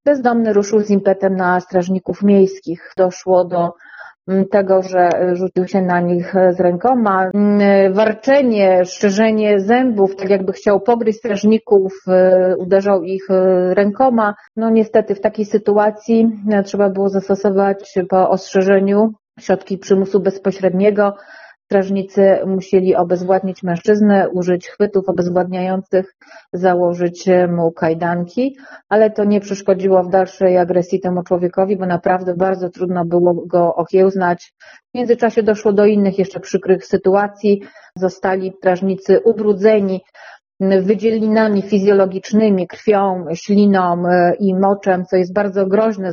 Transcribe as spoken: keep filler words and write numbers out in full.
Bezdomny ruszył z impetem na strażników miejskich. Doszło do tego, że rzucił się na nich z rękoma. Warczenie, szczerzenie zębów, tak jakby chciał pogryźć strażników, uderzał ich rękoma. No niestety w takiej sytuacji trzeba było zastosować po ostrzeżeniu środki przymusu bezpośredniego. Strażnicy musieli obezwładnić mężczyznę, użyć chwytów obezwładniających, założyć mu kajdanki, ale to nie przeszkodziło w dalszej agresji temu człowiekowi, bo naprawdę bardzo trudno było go okiełznać. W międzyczasie doszło do innych jeszcze przykrych sytuacji. Zostali strażnicy ubrudzeni wydzielinami fizjologicznymi, krwią, śliną i moczem, co jest bardzo groźne.